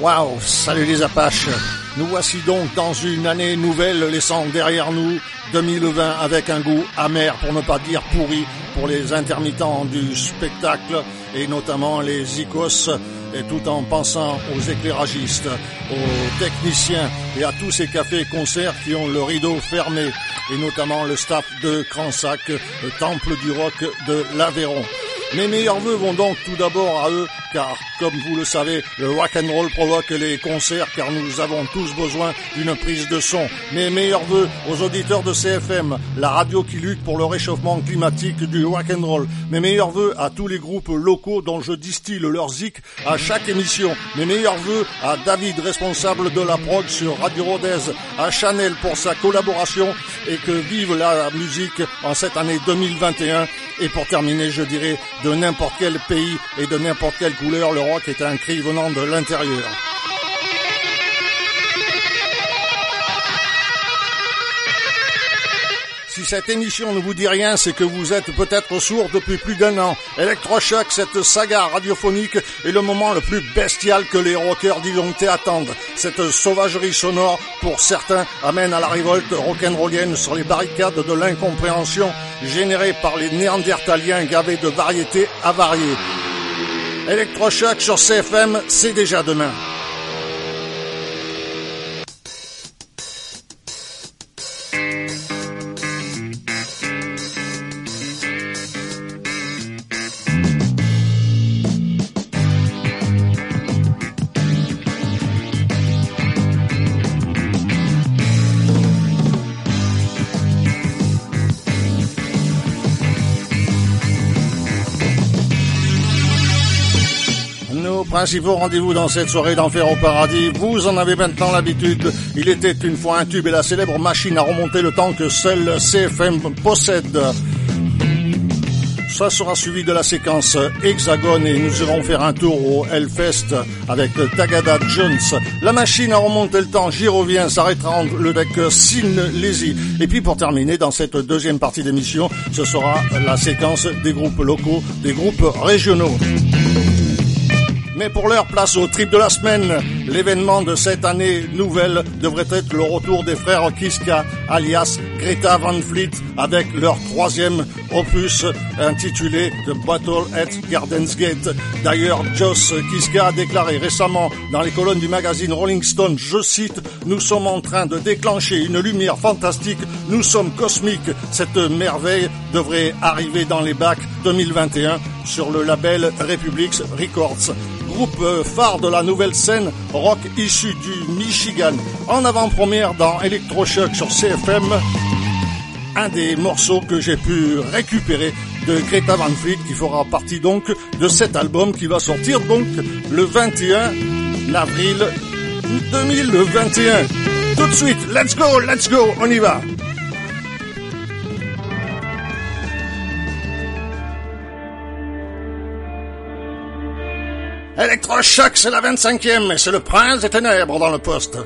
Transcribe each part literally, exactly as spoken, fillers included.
Waouh, salut les Apaches. Nous voici donc dans une année nouvelle laissant derrière nous deux mille vingt avec un goût amer pour ne pas dire pourri pour les intermittents du spectacle et notamment les icos, et tout en pensant aux éclairagistes, aux techniciens et à tous ces cafés-concerts qui ont le rideau fermé, et notamment le staff de Cransac, le temple du rock de l'Aveyron. Mes meilleurs vœux vont donc tout d'abord à eux, car, comme vous le savez, le rock'n'roll provoque les concerts, car nous avons tous besoin d'une prise de son. Mes meilleurs vœux aux auditeurs de C F M, la radio qui lutte pour le réchauffement climatique du rock'n'roll. Mes meilleurs vœux à tous les groupes locaux dont je distille leur zik à chaque émission. Mes meilleurs vœux à David, responsable de la prog sur Radio Rodez, à Chanel pour sa collaboration, et que vive la musique en cette année deux mille vingt et un. Et pour terminer, je dirais, de n'importe quel pays et de n'importe quelle couleur, le rock est un cri venant de l'intérieur. Si cette émission ne vous dit rien, c'est que vous êtes peut-être sourd depuis plus d'un an. Electrochoc, cette saga radiophonique, est le moment le plus bestial que les rockers disjonctés attendent. Cette sauvagerie sonore, pour certains, amène à la révolte rock'n'rollienne sur les barricades de l'incompréhension générée par les néandertaliens gavés de variétés avariées. Electrochoc sur C F M, c'est déjà demain. Principaux rendez-vous dans cette soirée d'enfer au paradis, vous en avez maintenant l'habitude. Il était une fois un tube et la célèbre machine à remonter le temps que seul C F M possède. Ça sera suivi de la séquence Hexagone et nous irons faire un tour au Hellfest avec Tagada Jones. La machine à remonter le temps, j'y reviens, s'arrêtera le deck Sin Lazy. Et puis pour terminer, dans cette deuxième partie d'émission, ce sera la séquence des groupes locaux, des groupes régionaux. Mais pour l'heure, place au trip de la semaine. L'événement de cette année nouvelle devrait être le retour des frères Kiska, alias Greta Van Fleet, avec leur troisième opus intitulé The Battle at Garden's Gate. D'ailleurs, Joss Kiska a déclaré récemment dans les colonnes du magazine Rolling Stone, je cite, « Nous sommes en train de déclencher une lumière fantastique, nous sommes cosmiques. Cette merveille devrait arriver dans les bacs deux mille vingt et un sur le label Republics Records. » Groupe phare de la nouvelle scène rock issu du Michigan. En avant-première dans Electrochoc sur C F M, un des morceaux que j'ai pu récupérer de Greta Van Fleet qui fera partie donc de cet album qui va sortir donc le vingt et un avril deux mille vingt et un. Tout de suite, let's go, let's go, on y va. Electrochoc, c'est la vingt-cinquième, et c'est le prince des ténèbres dans le poste.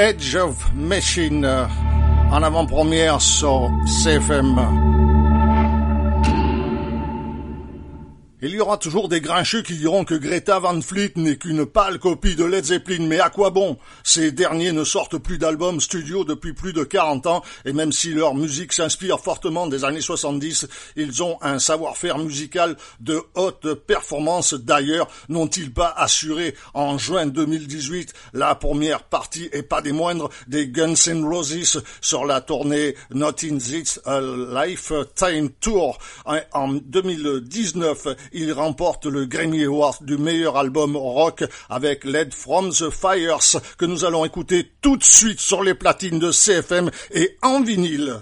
Edge of Machine en avant-première sur C F M. Il y aura toujours des grincheux qui diront que Greta Van Fleet n'est qu'une pâle copie de Led Zeppelin, mais à quoi bon? Ces derniers ne sortent plus d'albums studio depuis plus de quarante ans, et même si leur musique s'inspire fortement des années soixante-dix, ils ont un savoir-faire musical de haute performance. D'ailleurs, n'ont-ils pas assuré en juin deux mille dix-huit la première partie, et pas des moindres, des Guns N' Roses sur la tournée Not in This a Lifetime Tour. En deux mille dix-neuf, il remporte le Grammy Award du meilleur album rock avec Led from the Fires, que nous allons écouter tout de suite sur les platines de C F M et en vinyle.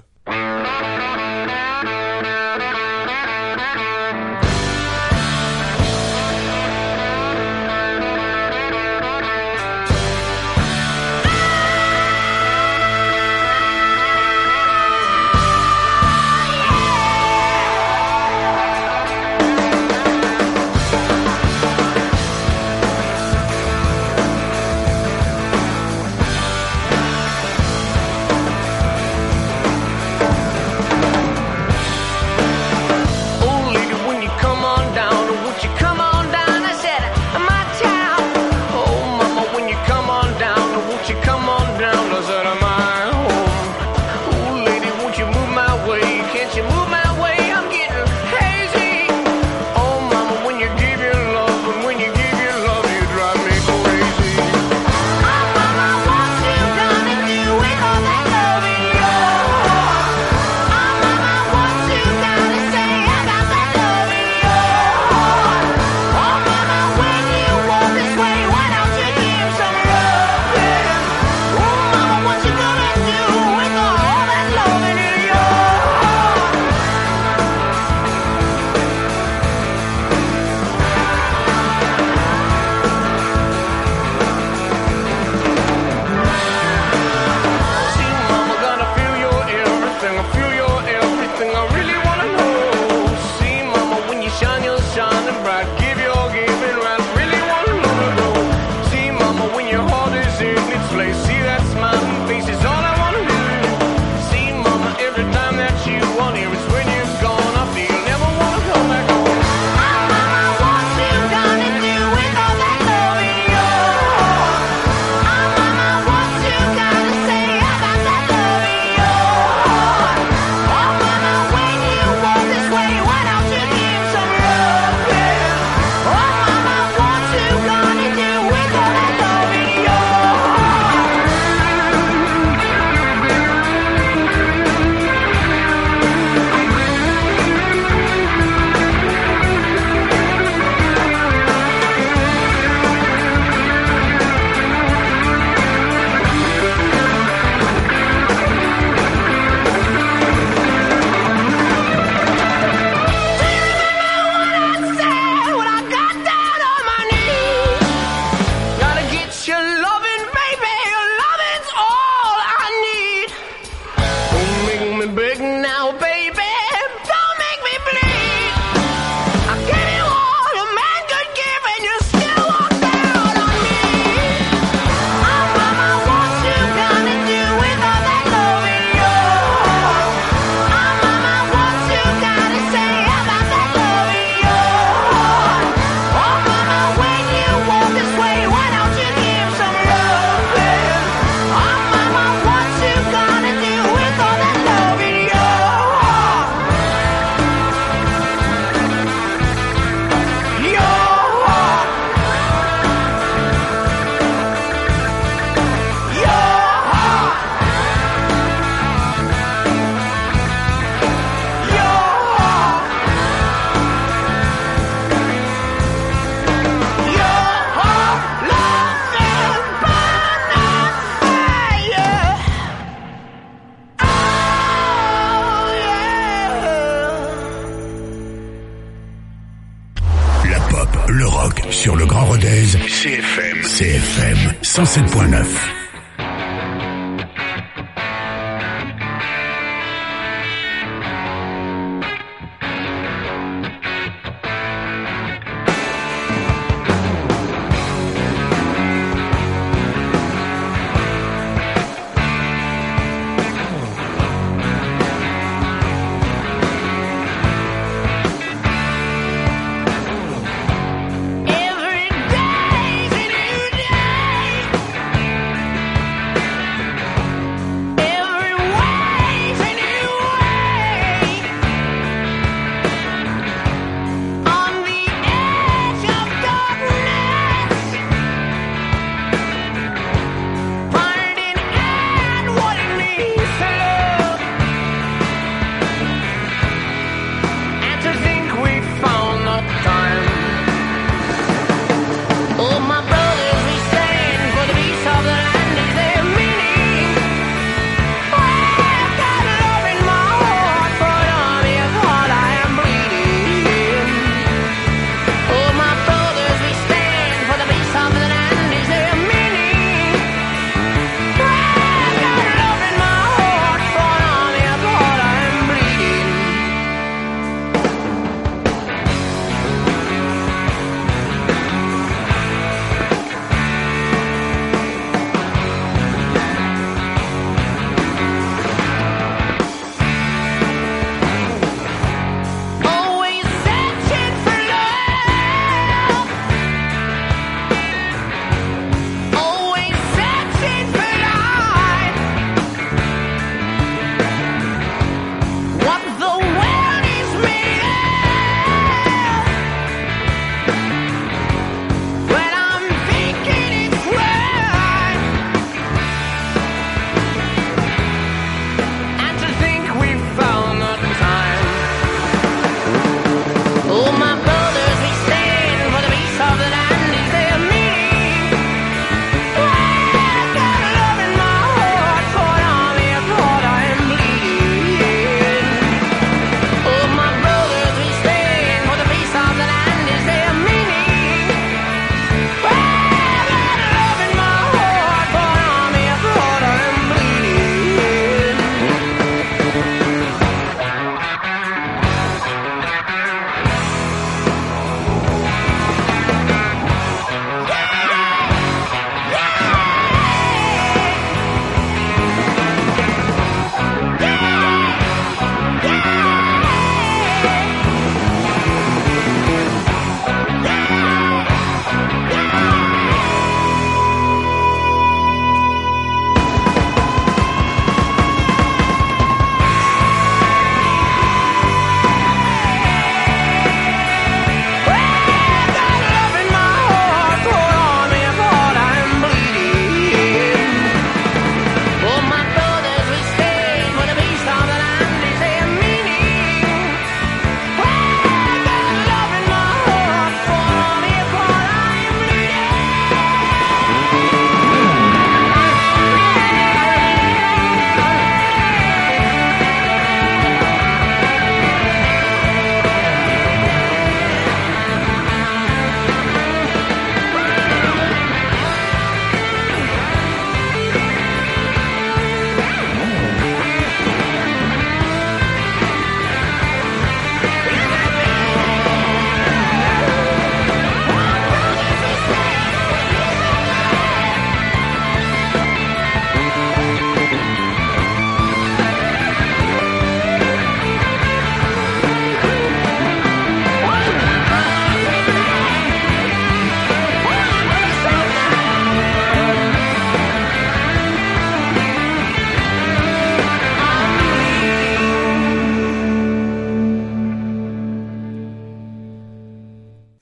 Sur le Grand Rodez, C F M, C F M cent sept point neuf.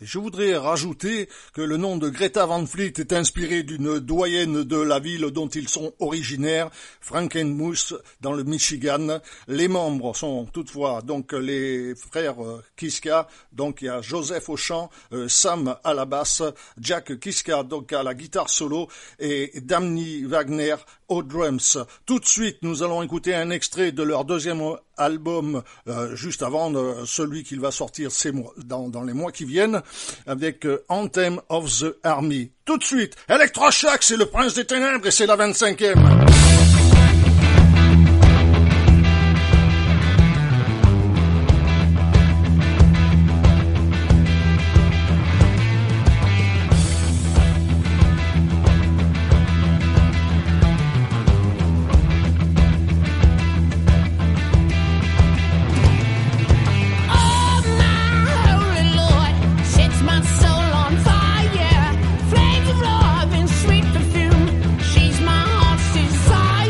je voudrais rajouter que le nom de Greta Van Fleet est inspiré d'une doyenne de la ville dont ils sont originaires, Frankenmuth, dans le Michigan. Les membres sont toutefois donc les frères Kiska, donc il y a Joseph au chant, euh, Sam à la basse, Jack Kiska donc à la guitare solo et Damni Wagner aux drums. Tout de suite, nous allons écouter un extrait de leur deuxième album, euh, juste avant de celui qui va sortir ces mois, dans, dans les mois qui viennent, avec euh, Anthem of the Army. Tout de suite, Electroshock, c'est le Prince des Ténèbres et c'est la vingt-cinquième. Flames of love and sweet perfume, she's my heart's desire.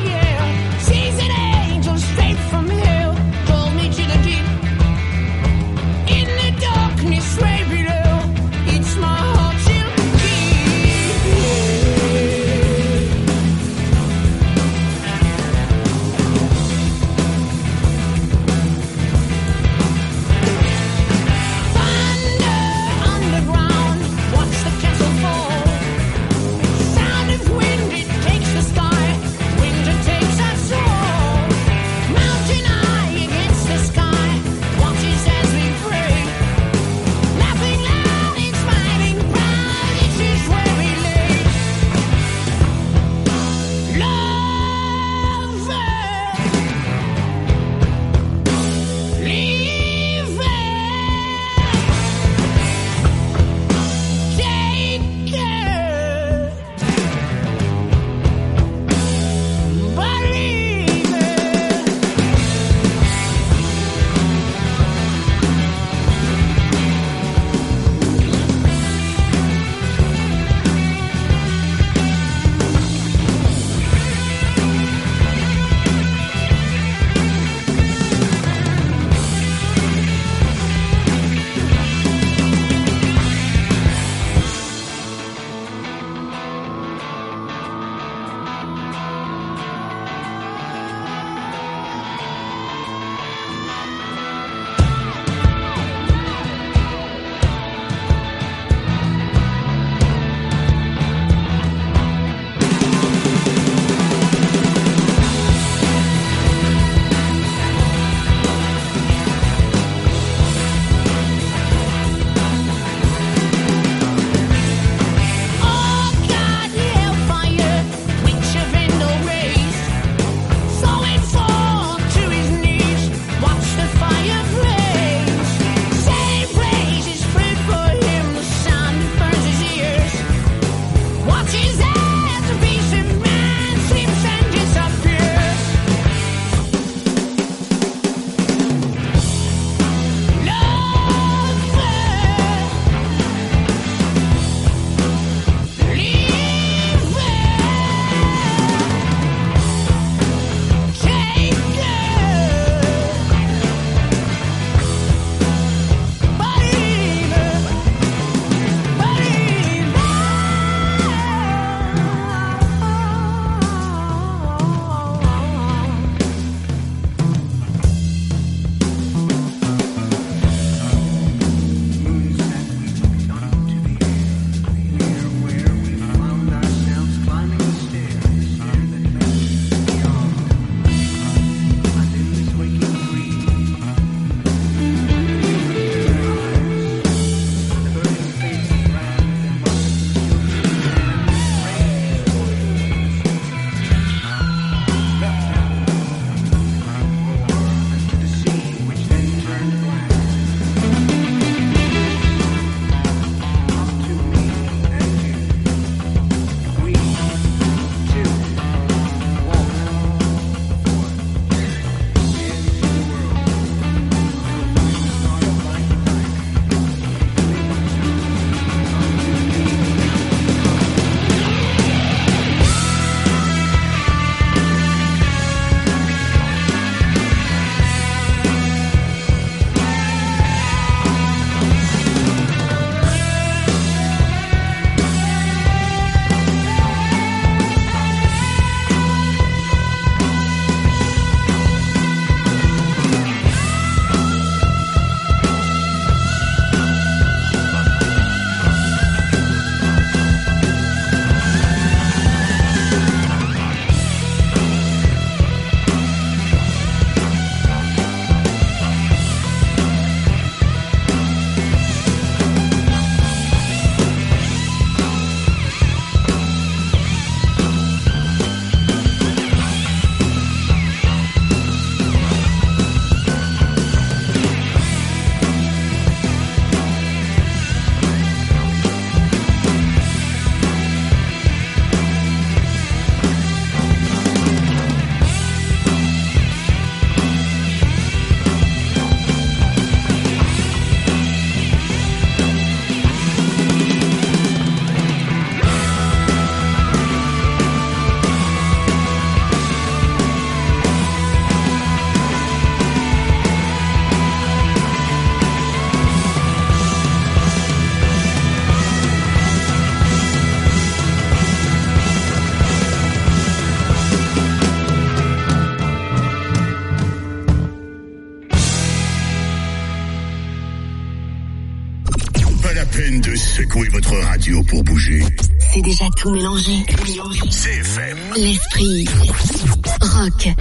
la peine de secouer votre radio pour bouger. C'est déjà tout mélangé. C F M. L'esprit rock.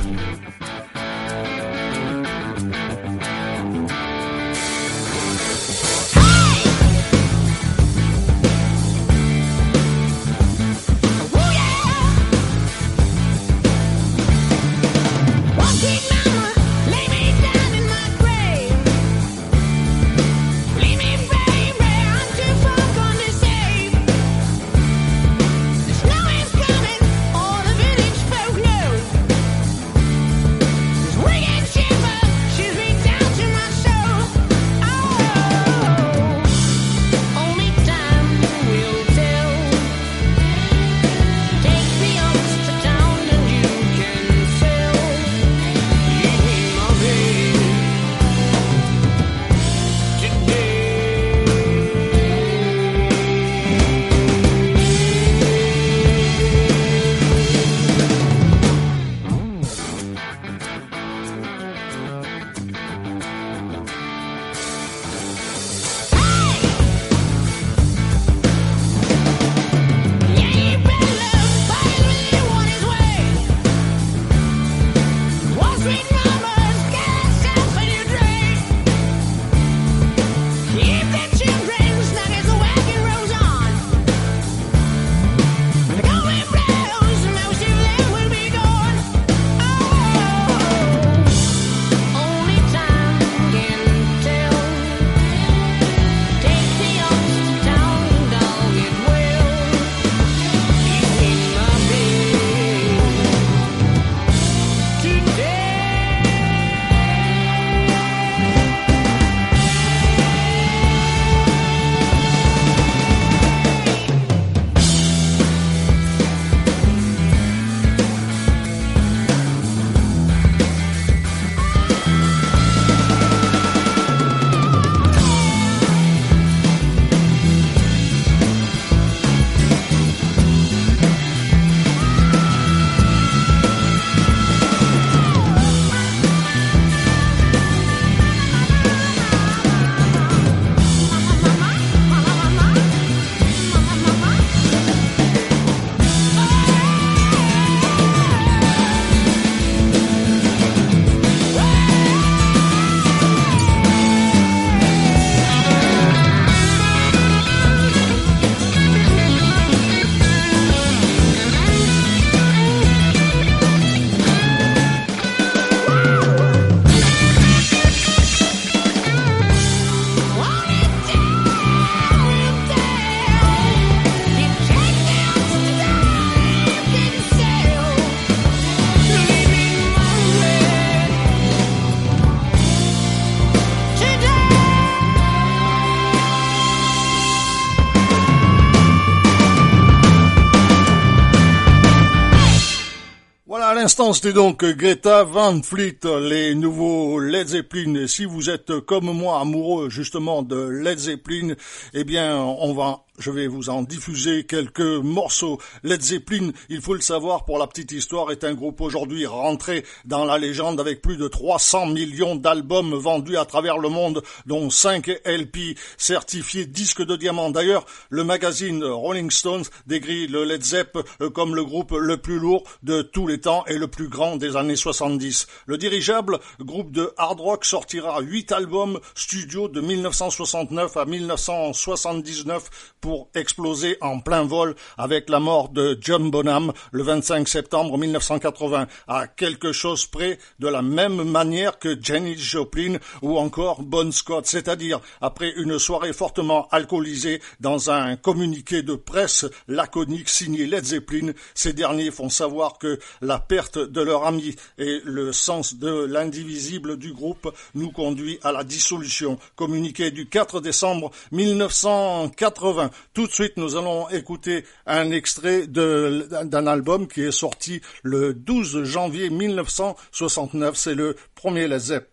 C'était donc Greta Van Fleet, les nouveaux Led Zeppelin. Si vous êtes comme moi amoureux justement de Led Zeppelin, eh bien on va je vais vous en diffuser quelques morceaux. Led Zeppelin, il faut le savoir pour la petite histoire, est un groupe aujourd'hui rentré dans la légende avec plus de trois cents millions d'albums vendus à travers le monde, dont cinq L P certifiés disques de diamant. D'ailleurs, le magazine Rolling Stones décrit le Led Zepp comme le groupe le plus lourd de tous les temps et le plus grand des années soixante-dix. Le dirigeable groupe de hard rock sortira huit albums studio de mille neuf cent soixante-neuf à mille neuf cent soixante-dix-neuf pour exploser en plein vol avec la mort de John Bonham le vingt-cinq septembre mille neuf cent quatre-vingts, à quelque chose près de la même manière que Janis Joplin ou encore Bon Scott, c'est-à-dire après une soirée fortement alcoolisée. Dans un communiqué de presse laconique signé Led Zeppelin, ces derniers font savoir que la perte de leur ami et le sens de l'indivisible du groupe nous conduit à la dissolution. Communiqué du quatre décembre mille neuf cent quatre-vingts. Tout de suite, nous allons écouter un extrait de, d'un album qui est sorti le douze janvier mille neuf cent soixante-neuf. C'est le premier Led Zepp.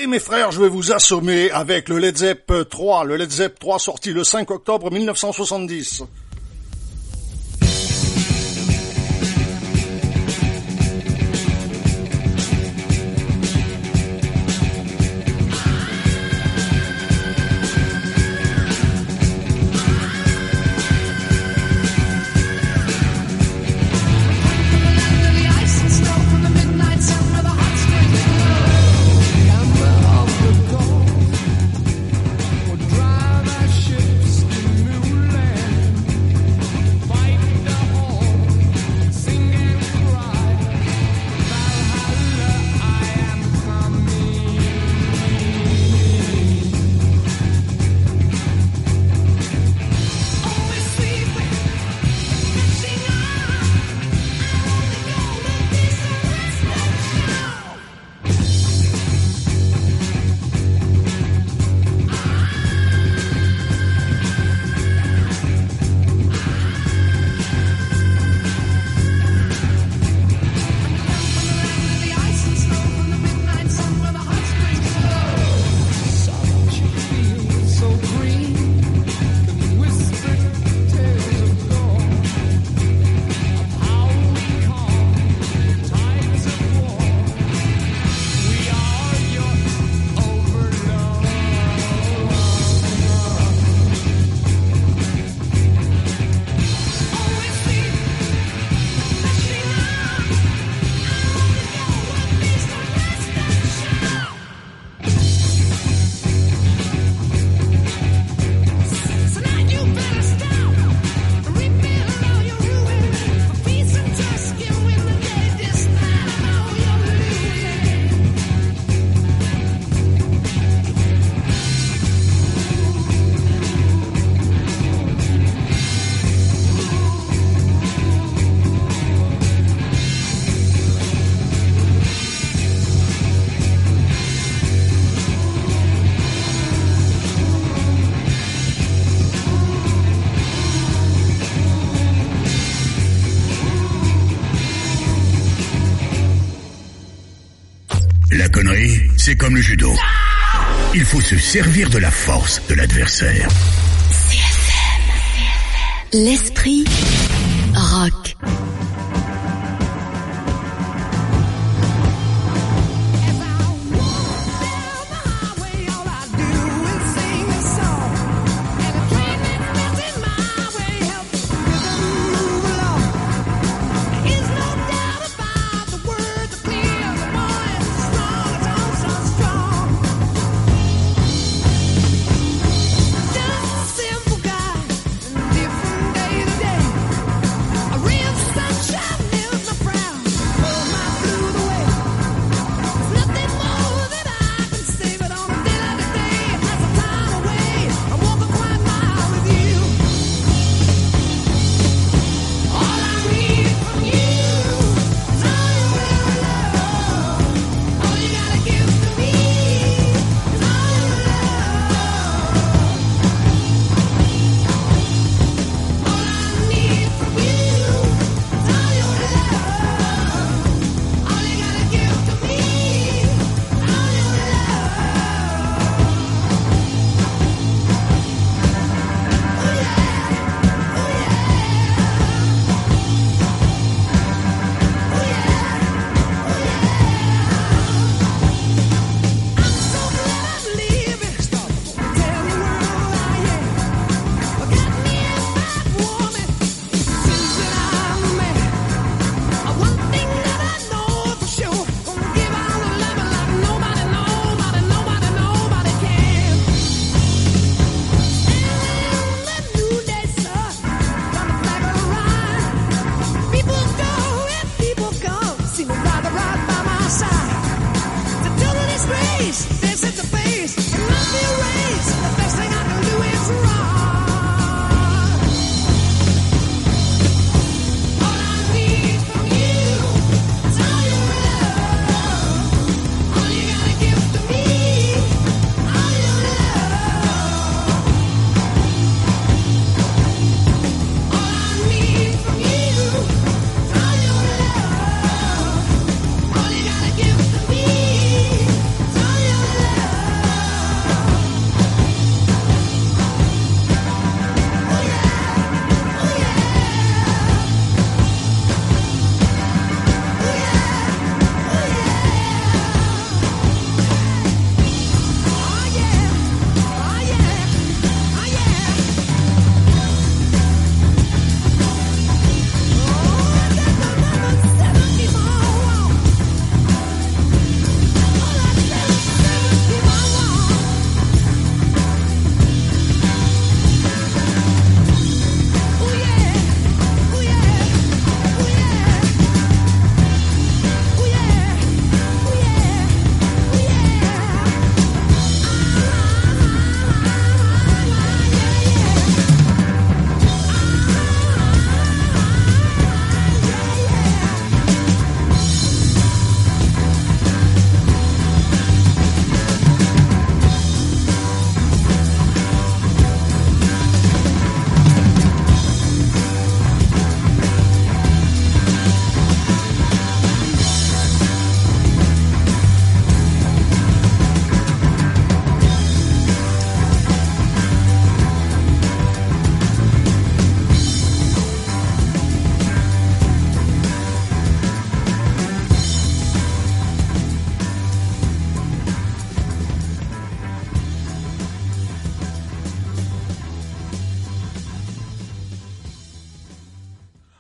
mes frères, je vais vous assommer avec le Led Zepp trois, le Led Zepp trois sorti le cinq octobre mille neuf cent soixante-dix. La connerie, c'est comme le judo. Il faut se servir de la force de l'adversaire. C F M. L'esprit rock. Simple guy, different day to day. A real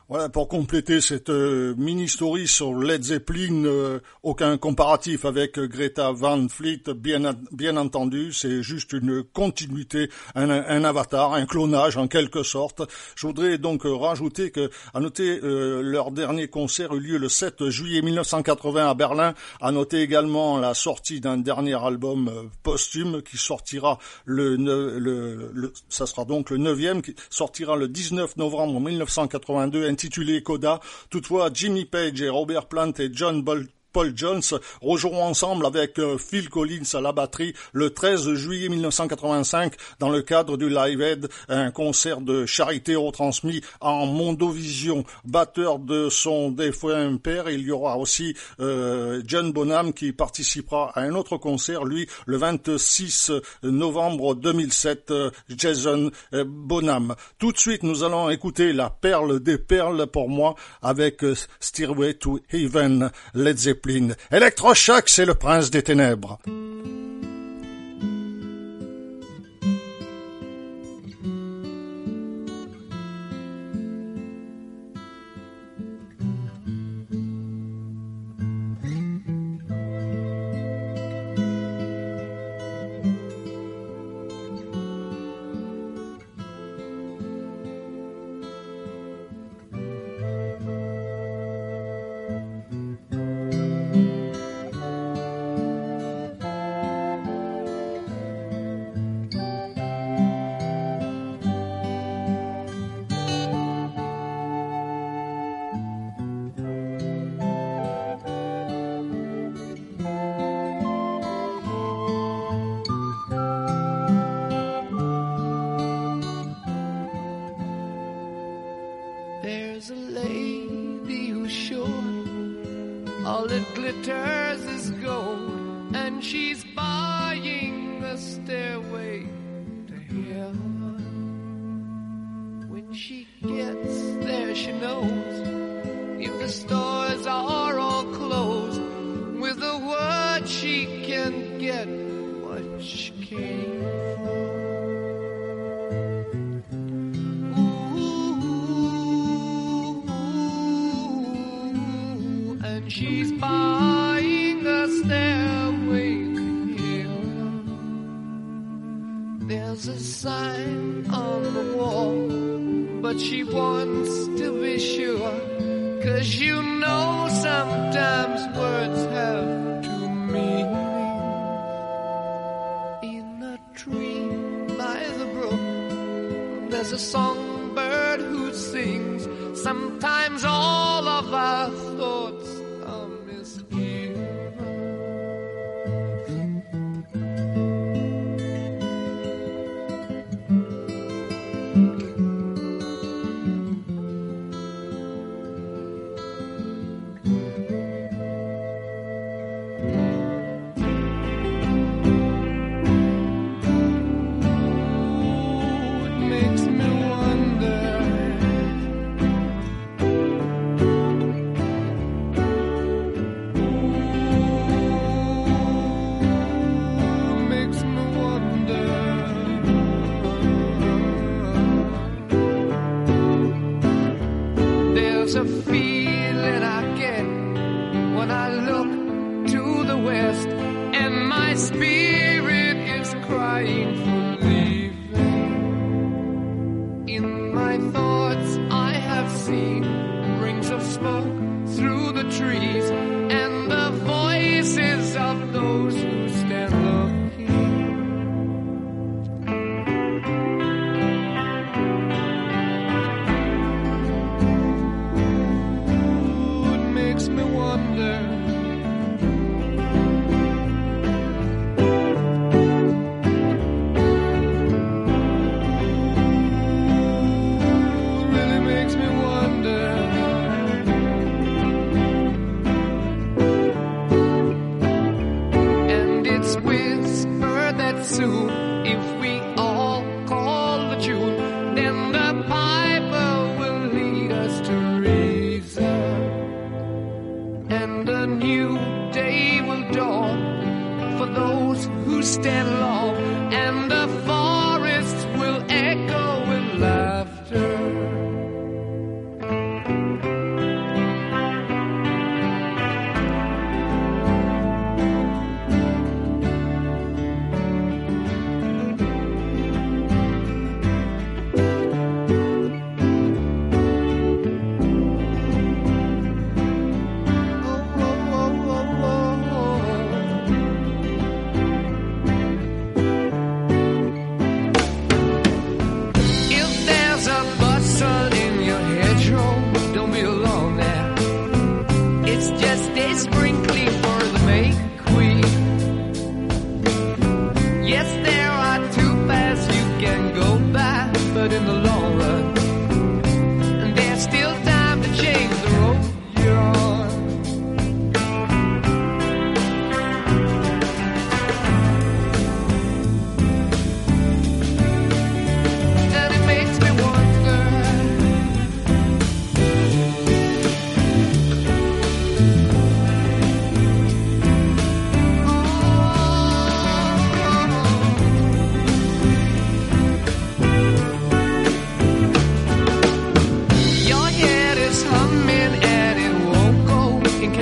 Voilà, pour compléter cette euh, mini-story sur Led Zeppelin, euh, aucun comparatif avec Greta Van Fleet, bien, bien entendu, c'est juste une continuité, un, un avatar, un clonage en quelque sorte. Je voudrais donc euh, rajouter que, à noter, euh, leur dernier concert eut lieu le sept juillet mille neuf cent quatre-vingts à Berlin. À noter également la sortie d'un dernier album euh, posthume qui sortira le, le, le, le, ça sera donc le neuvième, qui sortira le dix-neuf novembre mille neuf cent quatre-vingt-deux, intitulé Coda. Toutefois, Jimmy Page et Robert Plant et John Bol- Paul Jones rejoueront ensemble avec euh, Phil Collins à la batterie le treize juillet mille neuf cent quatre-vingt-cinq dans le cadre du Live Aid, un concert de charité retransmis en Mondovision. Batteur de son défunt père, il y aura aussi euh, John Bonham qui participera à un autre concert, lui, le vingt-six novembre deux mille sept, euh, Jason euh, Bonham. Tout de suite, nous allons écouter la perle des perles pour moi avec euh, Stairway to Heaven, Led Zeppelin. Electroshock, c'est le prince des ténèbres.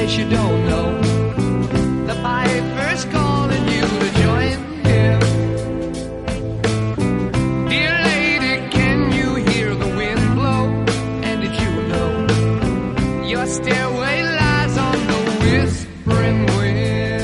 case you don't know, the piper's calling you to join him. Dear lady, can you hear the wind blow? And did you know your stairway lies on the whispering wind?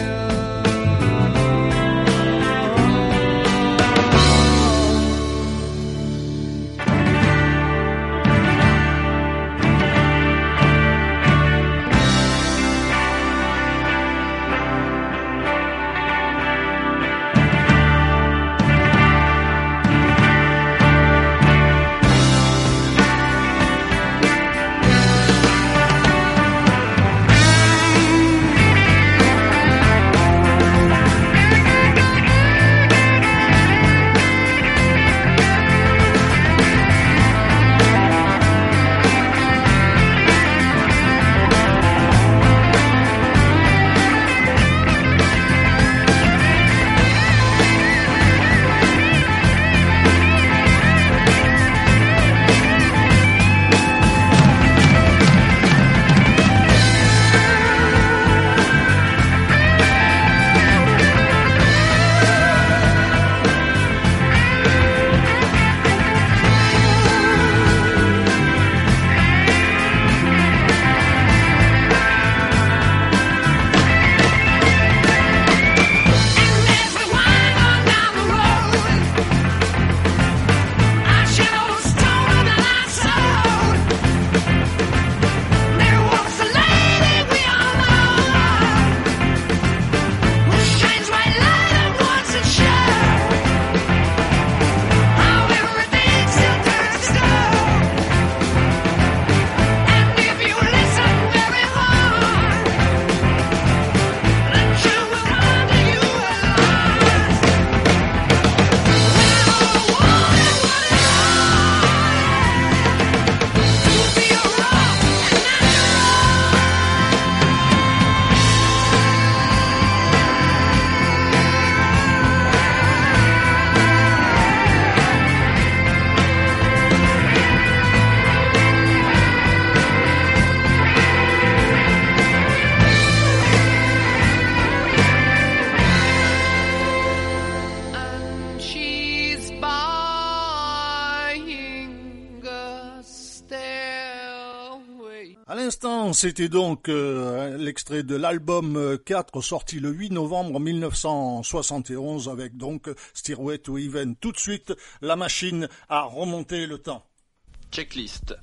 C'était donc euh, l'extrait de l'album quatre sorti le huit novembre mille neuf cent soixante et onze avec donc Stairway to Heaven. Tout de suite, la machine a remonté le temps. Checklist.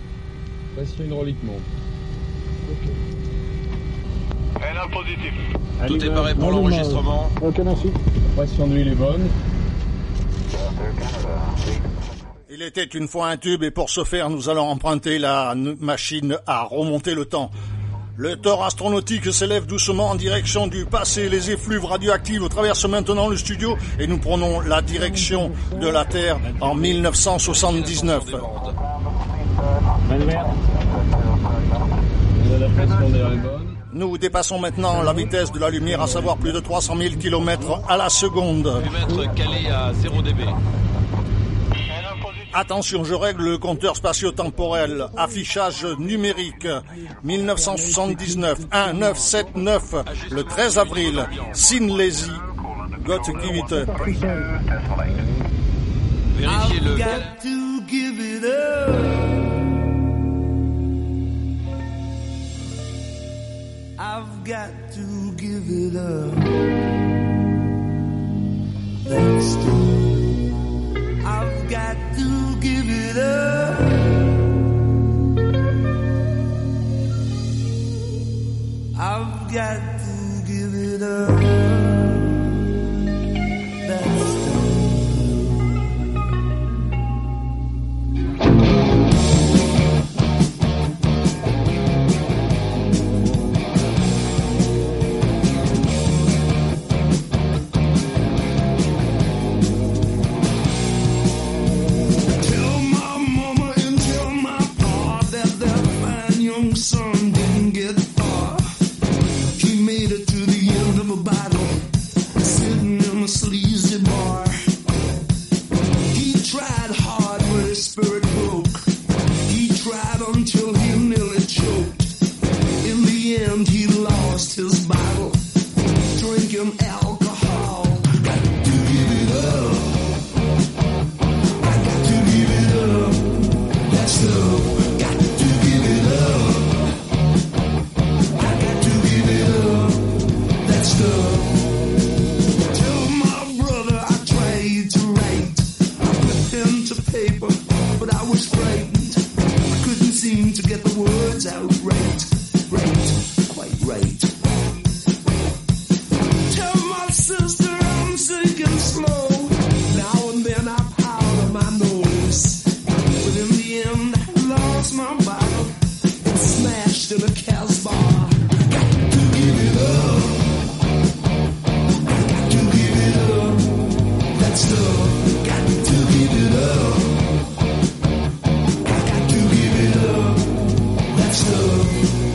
Pression hydrauliquement. Ok. N un positif. Tout est paré pour l'enregistrement. Ok, merci. La pression d'huile est bonne. Il était une fois un tube et pour ce faire, nous allons emprunter la machine à remonter le temps. Le tort astronautique s'élève doucement en direction du passé. Les effluves radioactifs traversent maintenant le studio et nous prenons la direction de la Terre en mille neuf cent soixante-dix-neuf. Nous dépassons maintenant la vitesse de la lumière, à savoir plus de trois cent mille kilomètres à la seconde. Mètre calé à zéro décibel. Attention, je règle le compteur spatio-temporel. Affichage numérique. mille neuf cent soixante-dix-neuf, un neuf sept neuf, le treize avril. Sin Lazy. Got to give it up. Vérifiez le. I've got to give it up. That's true. I've got to give it up. I've got to give it up. That's Till my paper, but I was frightened. I couldn't seem to get the words out right, right, quite right. Tell my sister I'm sinking slow. Now and then I powder my nose, but in the end I lost my bottle and smashed in a Casbah. Got to give it up. Got to give it up. That's love. Got to give it up. Got to give it up. That's love.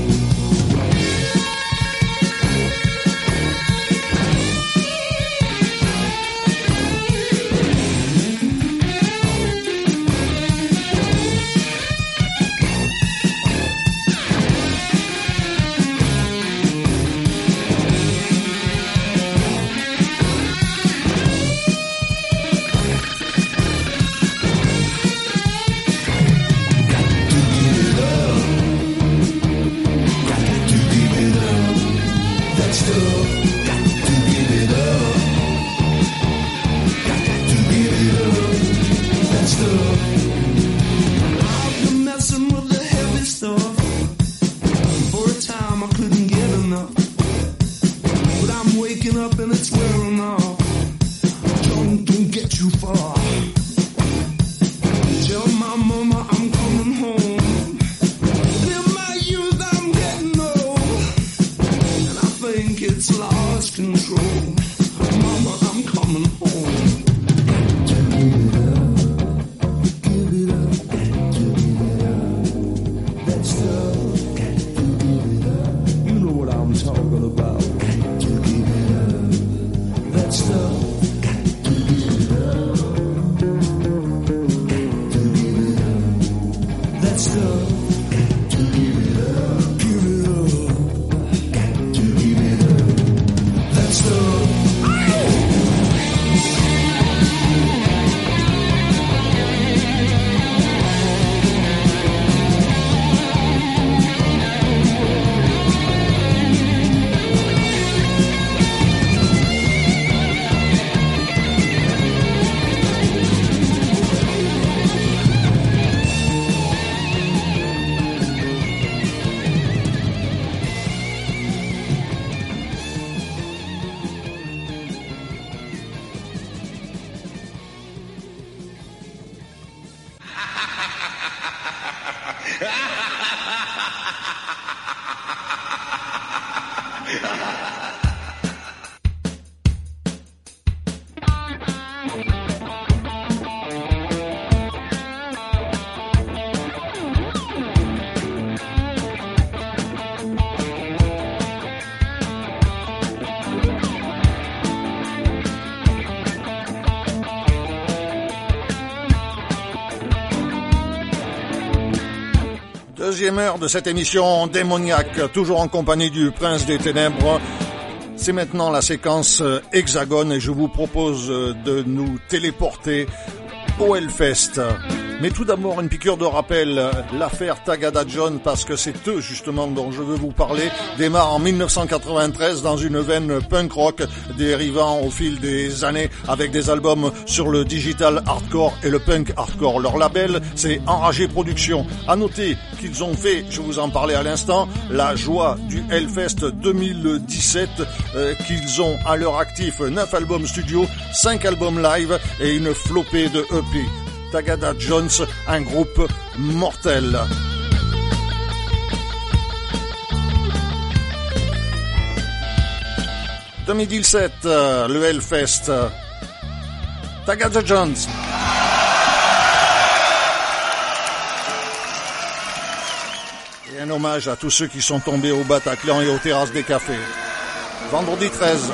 Deuxième heure de cette émission démoniaque, toujours en compagnie du Prince des Ténèbres. C'est maintenant la séquence Hexagone et je vous propose de nous téléporter au Hellfest. Mais tout d'abord, une piqûre de rappel, l'affaire Tagada John, parce que c'est eux justement dont je veux vous parler, démarre en mille neuf cent quatre-vingt-treize dans une veine punk rock, dérivant au fil des années avec des albums sur le digital hardcore et le punk hardcore. Leur label, c'est Enragé Productions. À noter qu'ils ont fait, je vous en parlais à l'instant, la joie du Hellfest deux mille dix-sept, euh, qu'ils ont à leur actif neuf albums studio, cinq albums live et une flopée de E P. Tagada Jones, un groupe mortel. deux mille dix-sept, le Hellfest. Tagada Jones. Et un hommage à tous ceux qui sont tombés au Bataclan et aux terrasses des cafés. Vendredi treize.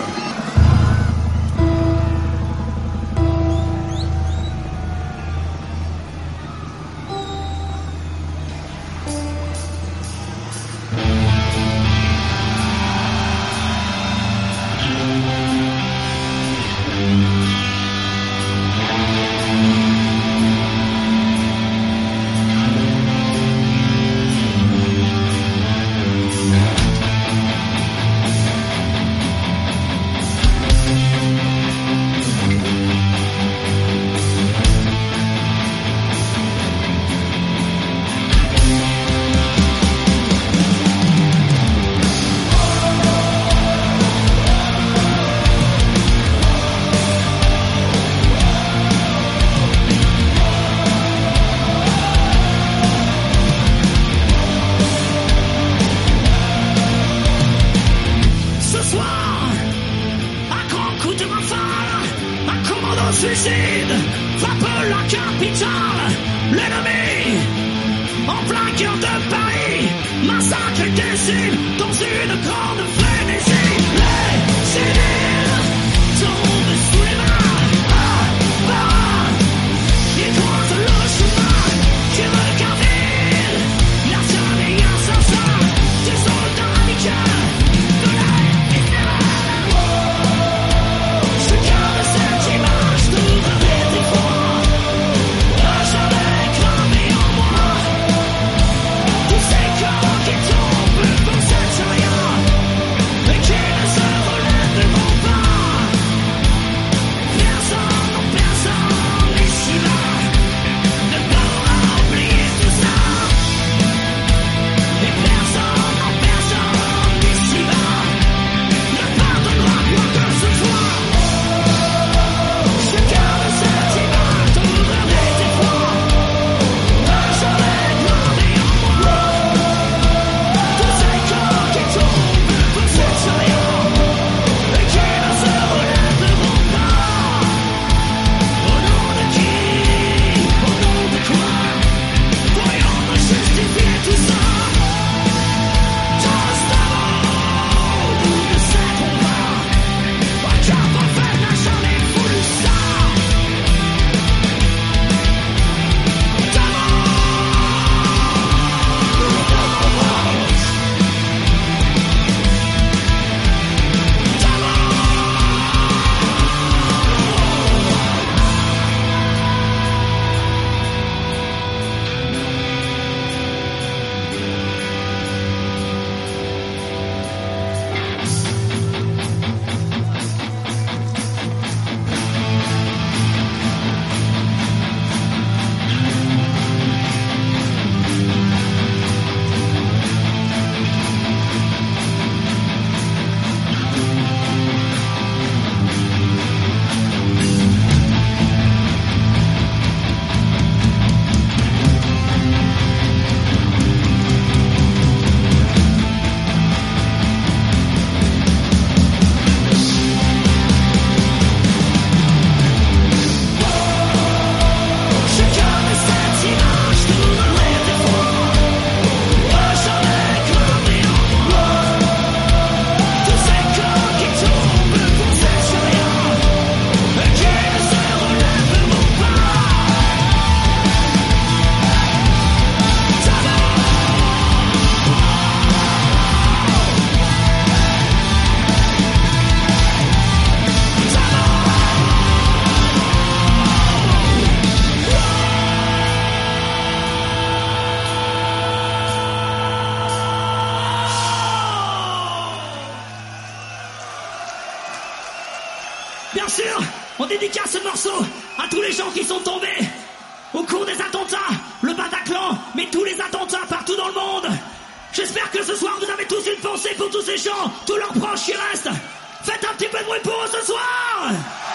sûr, on dédicace ce morceau à tous les gens qui sont tombés au cours des attentats, le Bataclan, mais tous les attentats partout dans le monde. J'espère que ce soir vous avez tous une pensée pour tous ces gens, tous leurs proches qui restent. Faites un petit peu de bruit pour eux ce soir.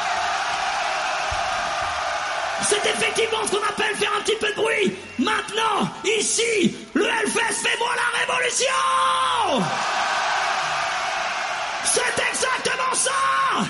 C'est effectivement ce qu'on appelle faire un petit peu de bruit. Maintenant, ici, le Hellfest, fais-moi la révolution. C'est exactement ça.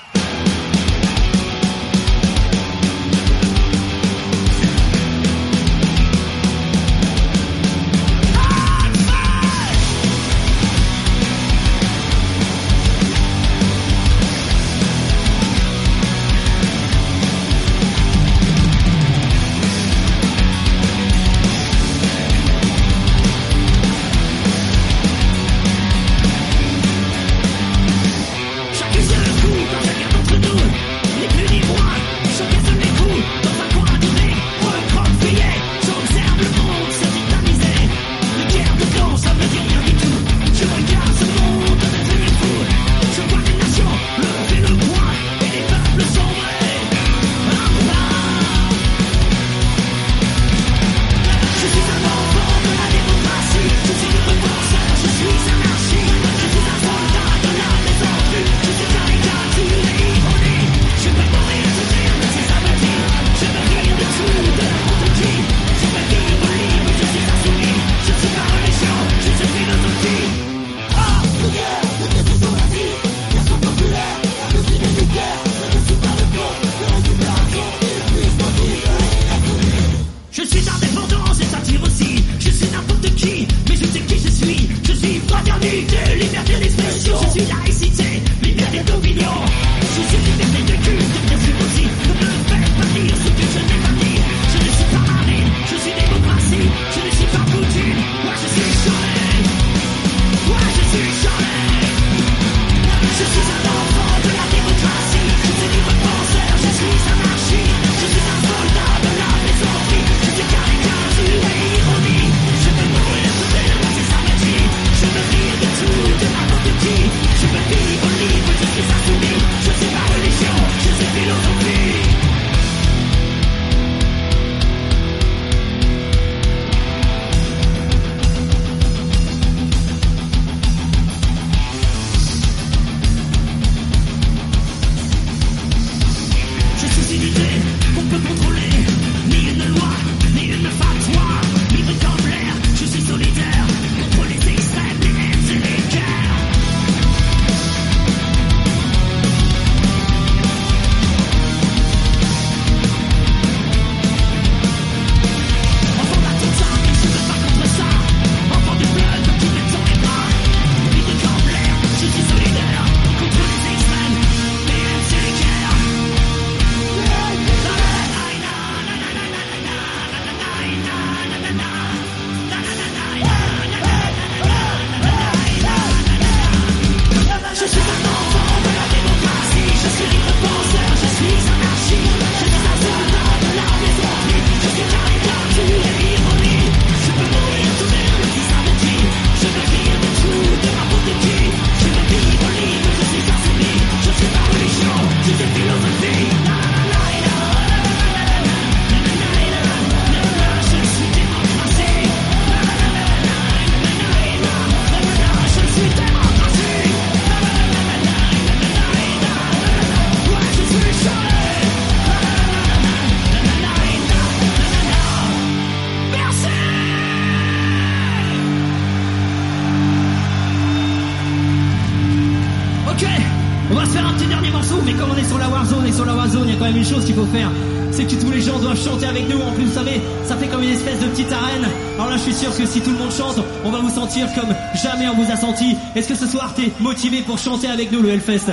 Une chose qu'il faut faire, c'est que tous les gens doivent chanter avec nous. En plus, vous savez, ça fait comme une espèce de petite arène. Alors là, je suis sûr que si tout le monde chante, on va vous sentir comme jamais on vous a senti. Est-ce que ce soir, t'es motivé pour chanter avec nous le Hellfest?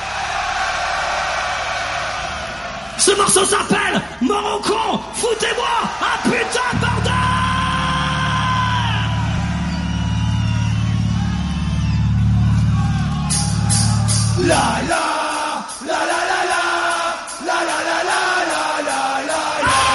Ce morceau s'appelle Mort au con, foutez-moi un putain de bordel. La la, la la la la. La la la la la la la la.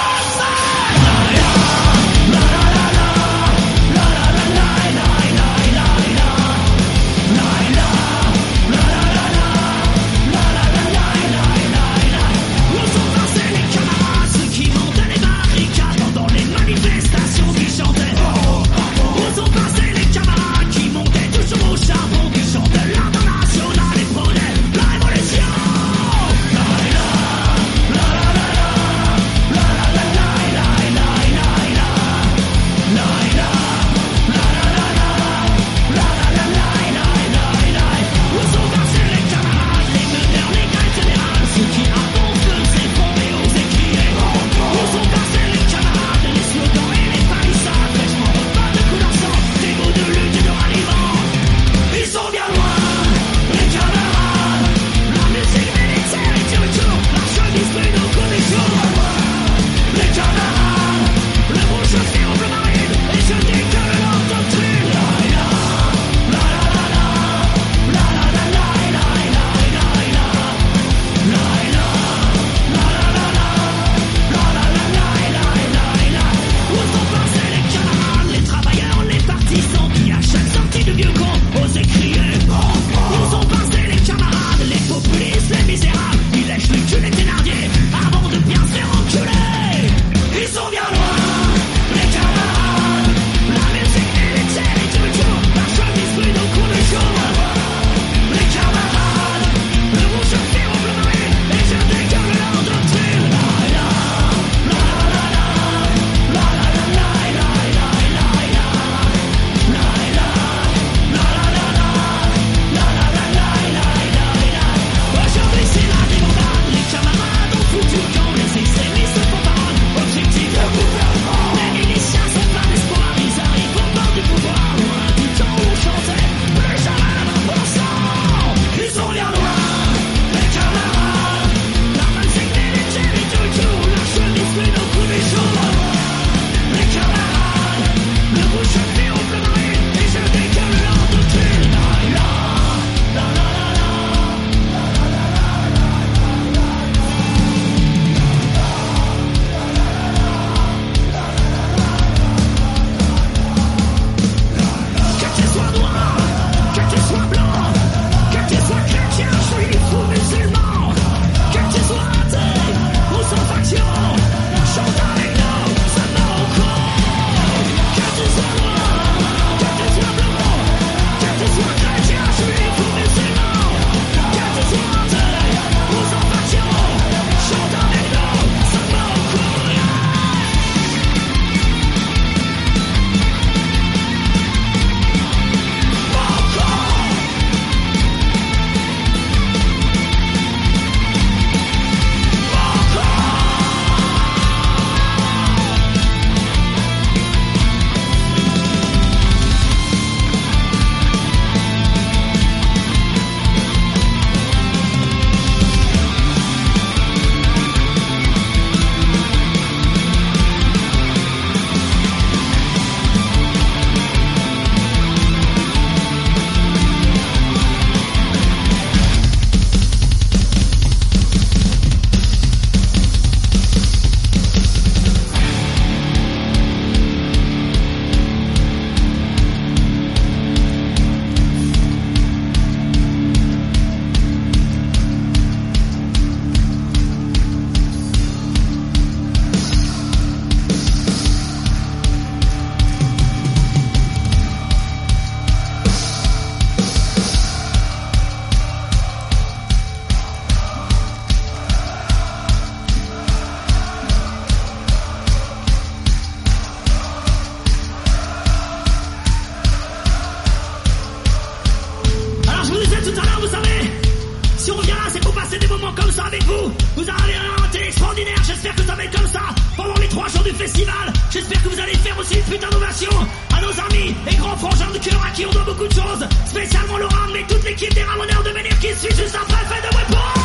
aussi une putain d'ovation à nos amis et grands frangins de cœur à qui on doit beaucoup de choses. Spécialement Laurent, mais toute l'équipe des Ramoneurs de Menhir qui suit juste après. Faites de bruit pour eux.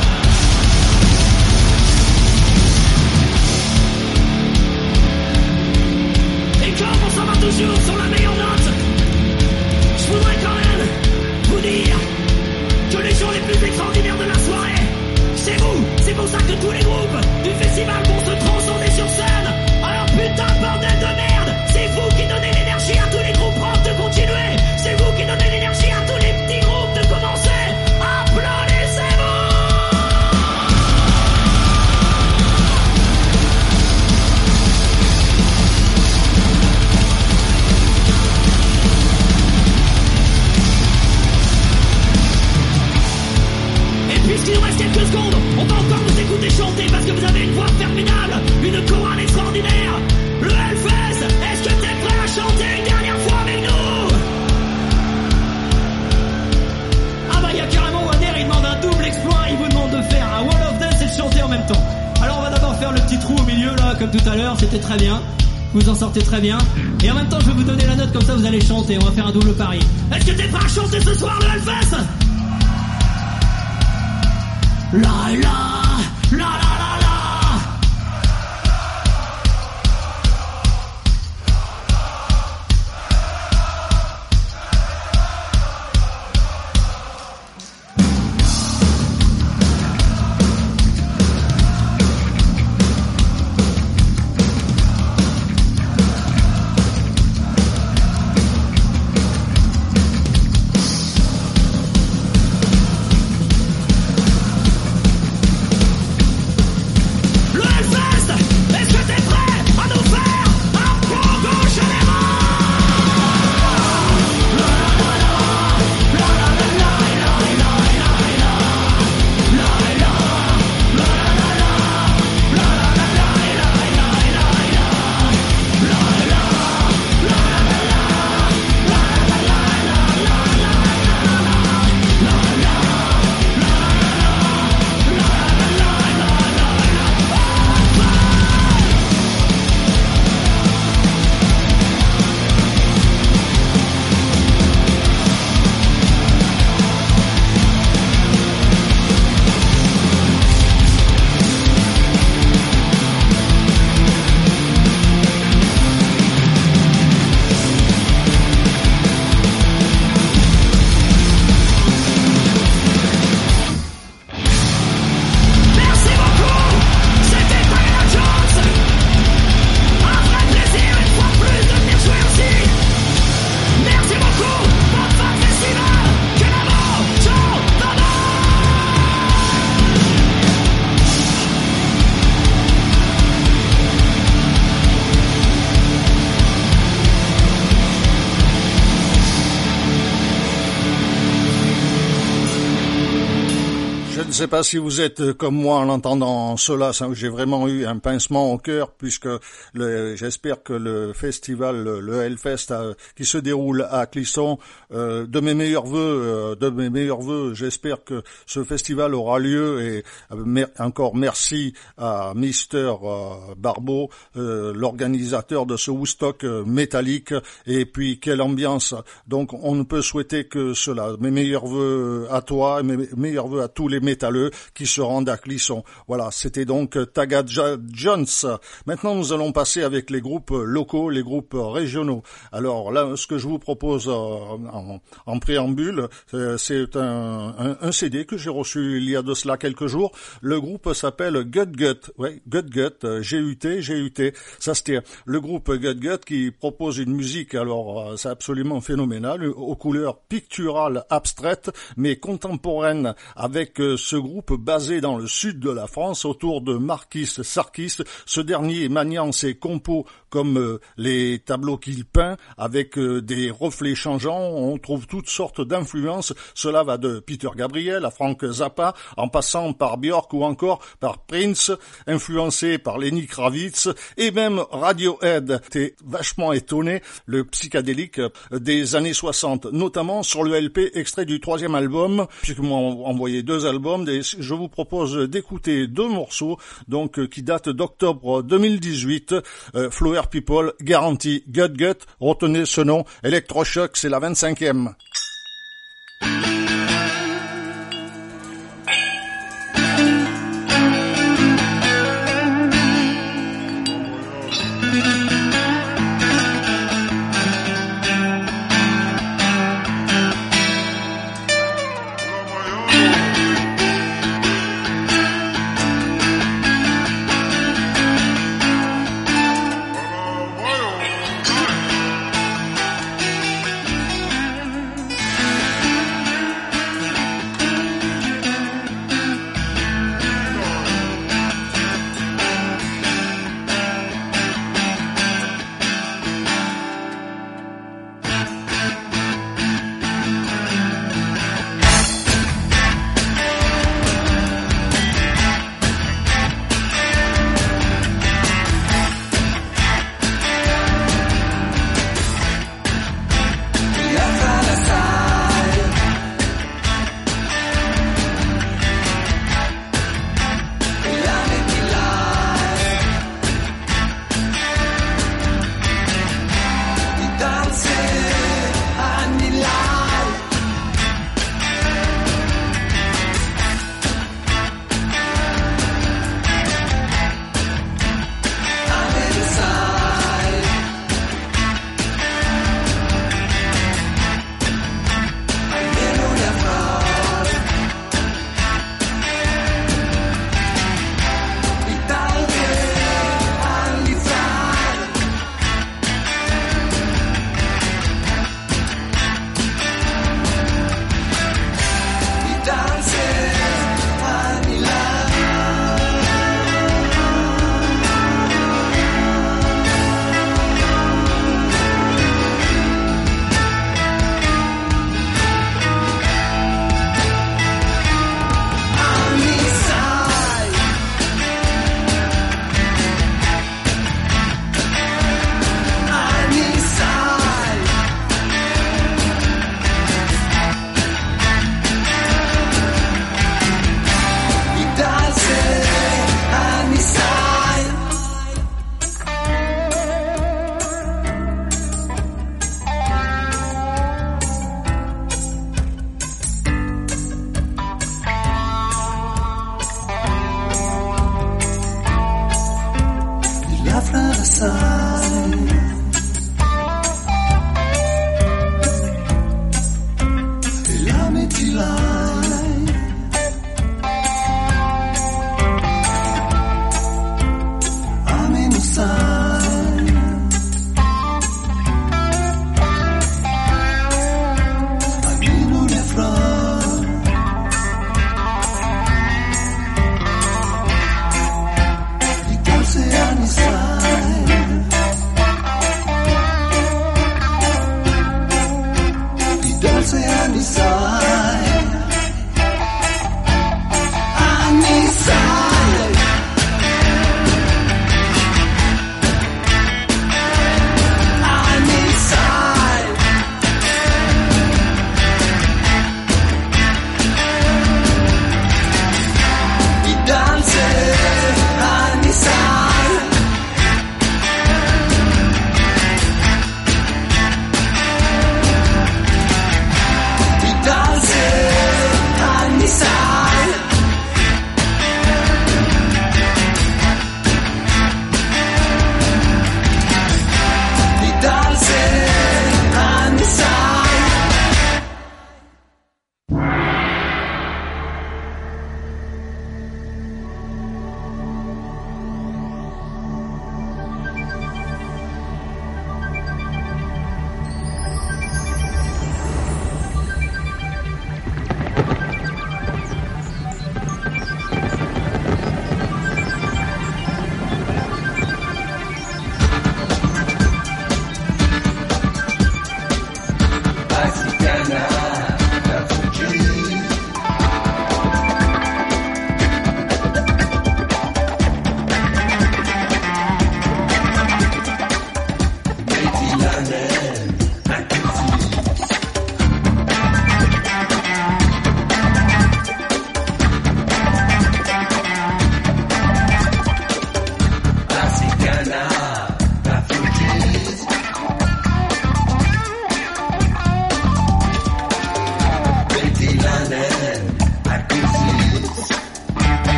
Et comme on s'en va toujours sur la meilleure note, je voudrais quand même vous dire que les gens les plus extraordinaires de la soirée, c'est vous. C'est pour ça que tous les groupes du festival vont se transcender sur scène. Alors putain de bordel de merde, c'est vous qui donnez l'énergie à tous les groupes rock de continuer. C'est vous qui donnez l'énergie à tous les petits groupes de commencer. Applaudissez-vous. Puisqu'il nous reste quelques secondes, on va encore vous écouter chanter parce que vous avez une voix terminale, une chorale extraordinaire. Le Hellfest, est-ce que t'es prêt à chanter une dernière fois avec nous? Ah bah il y a carrément Wader, il demande un double exploit, il vous demande de faire un Wall of Dance et de chanter en même temps. Alors on va d'abord faire le petit trou au milieu là, comme tout à l'heure, c'était très bien. Vous en sortez très bien. Et en même temps je vais vous donner la note, comme ça vous allez chanter, on va faire un double pari. Est-ce que t'es prêt à chanter ce soir le Hellfest? La la la la la la. Je ne sais pas si vous êtes comme moi en entendant cela, j'ai vraiment eu un pincement au cœur puisque le, j'espère que le festival, le, le Hellfest a, qui se déroule à Clisson, euh, de mes meilleurs vœux, euh, de mes meilleurs vœux, j'espère que ce festival aura lieu et euh, mer- encore merci à Mister euh, Barbeau, euh, l'organisateur de ce Woodstock euh, métallique, et puis quelle ambiance. Donc on ne peut souhaiter que cela. Mes meilleurs vœux à toi, mes meilleurs vœux à tous les métalleux qui se rendent à Clisson. Voilà, c'était donc Tagada Jones. Maintenant, nous allons passer avec les groupes locaux, les groupes régionaux. Alors là, ce que je vous propose en, en préambule, c'est un, un, un C D que j'ai reçu il y a de cela quelques jours. Le groupe s'appelle Gut Gut. Ouais, Gut Gut, G U T, G U T. Ça, c'était le groupe Gut Gut qui propose une musique, alors c'est absolument phénoménal, aux couleurs picturales abstraites, mais contemporaines, avec ce groupe basé dans le sud de la France autour de Marquis Sarkis. Ce dernier maniant ses compos comme euh, les tableaux qu'il peint avec euh, des reflets changeants. On trouve toutes sortes d'influences. Cela va de Peter Gabriel à Frank Zappa, en passant par Björk ou encore par Prince, influencé par Lenny Kravitz et même Radiohead. T'es vachement étonné, le psychédélique des années soixante, notamment sur le L P extrait du troisième album, puisqu'ils m'ont envoyé deux albums, bande et je vous propose d'écouter deux morceaux donc qui datent d'octobre deux mille dix-huit. Euh, Flower People, Guarantee, Gut Gut, retenez ce nom. Electroshock, c'est la vingt-cinquième.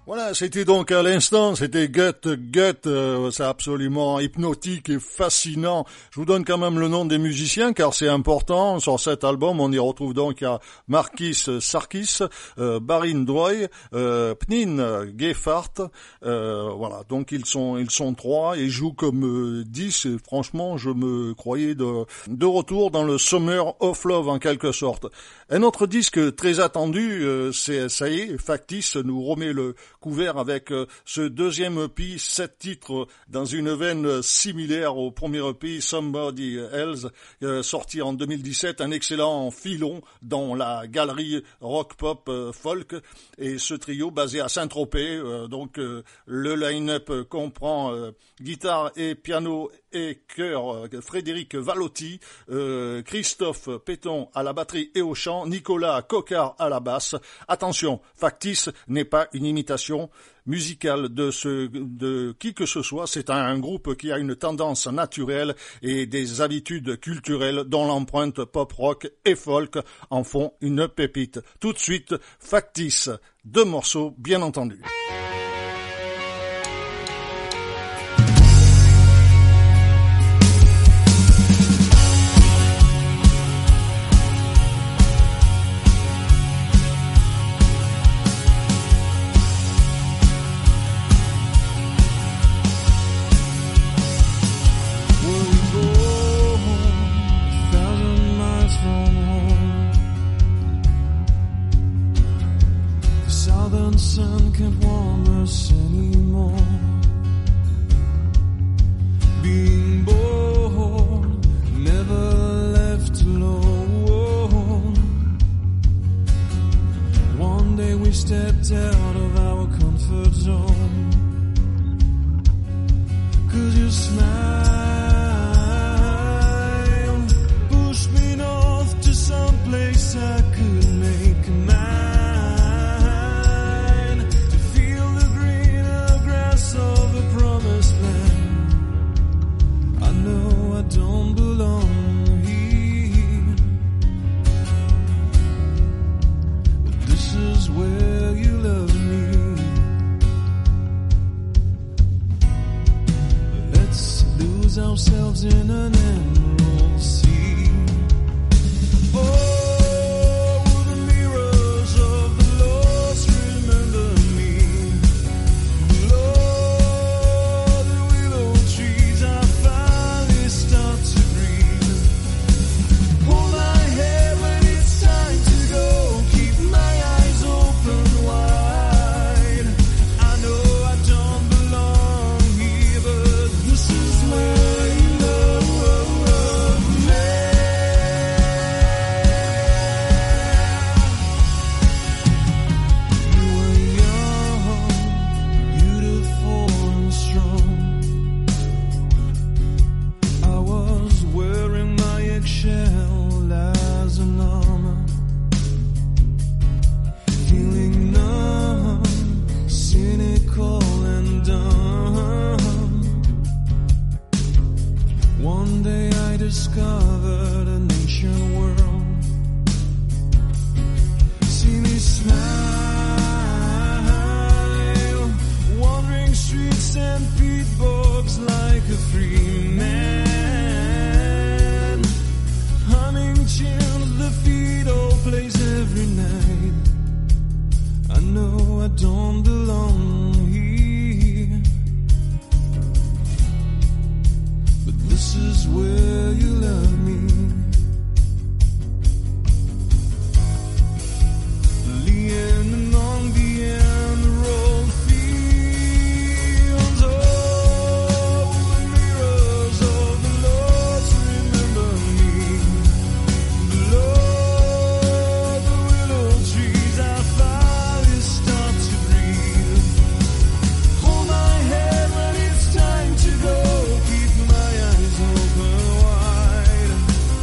Voilà, c'était donc à l'instant, c'était Get Get, euh, c'est absolument hypnotique et fascinant. Je vous donne quand même le nom des musiciens car c'est important. Sur cet album, on y retrouve donc à Marquis Sarkis, euh, Barin Droy, euh, Pnin Geffart. Euh, voilà, donc ils sont ils sont trois et jouent comme euh, dix. Et franchement, je me croyais de de retour dans le Summer of Love en quelque sorte. Un autre disque très attendu, euh, c'est ça y est, Factice nous remet le couvert avec euh, ce deuxième E P, sept titres dans une veine similaire au premier E P Somebody Else, euh, sorti en deux mille dix-sept, un excellent filon dans la galerie rock pop euh, folk, et ce trio basé à Saint-Tropez, euh, donc euh, le line-up comprend euh, guitare et piano et chœur, euh, Frédéric Valotti, euh, Christophe Péton à la batterie et au chant, Nicolas Coquard à la basse. Attention, Factice n'est pas une imitation musicale de ce de qui que ce soit, c'est un, un groupe qui a une tendance naturelle et des habitudes culturelles dont l'empreinte pop rock et folk en font une pépite. Tout de suite, Factice, deux morceaux bien entendu. Sun can't warm us anymore. Being born, never left alone. One day we stepped out of our comfort zone. 'Cause your smile pushed me north to some place I could make mine. Of a promised land, I know I don't belong here, but this is where you love me. Let's lose ourselves in an emerald sea. Oh, discovered an ancient world. See me smile, wandering streets and beatbox like a free man, humming tunes the Fido plays every night. I know I don't belong here, but this is where you love me. Leaning among the emerald fields, oh, the mirrors of the Lord remember me. The Lord, the willow trees, I finally start to breathe. Hold my head when it's time to go, keep my eyes open wide.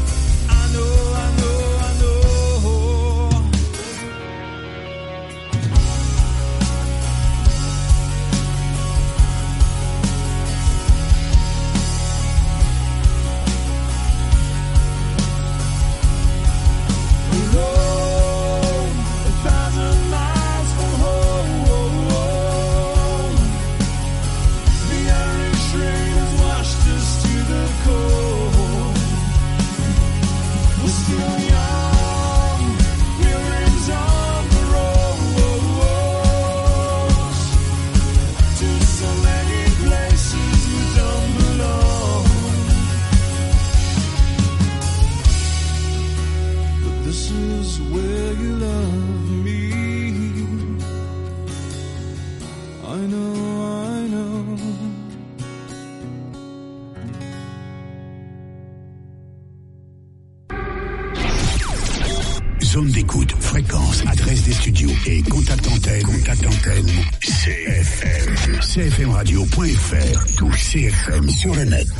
say you love me. I know, I know. Zone d'écoute, fréquence, adresse des studios et contact antenne. Contact antenne. C F M. C F M radio point F R. Tout C F M sur le net.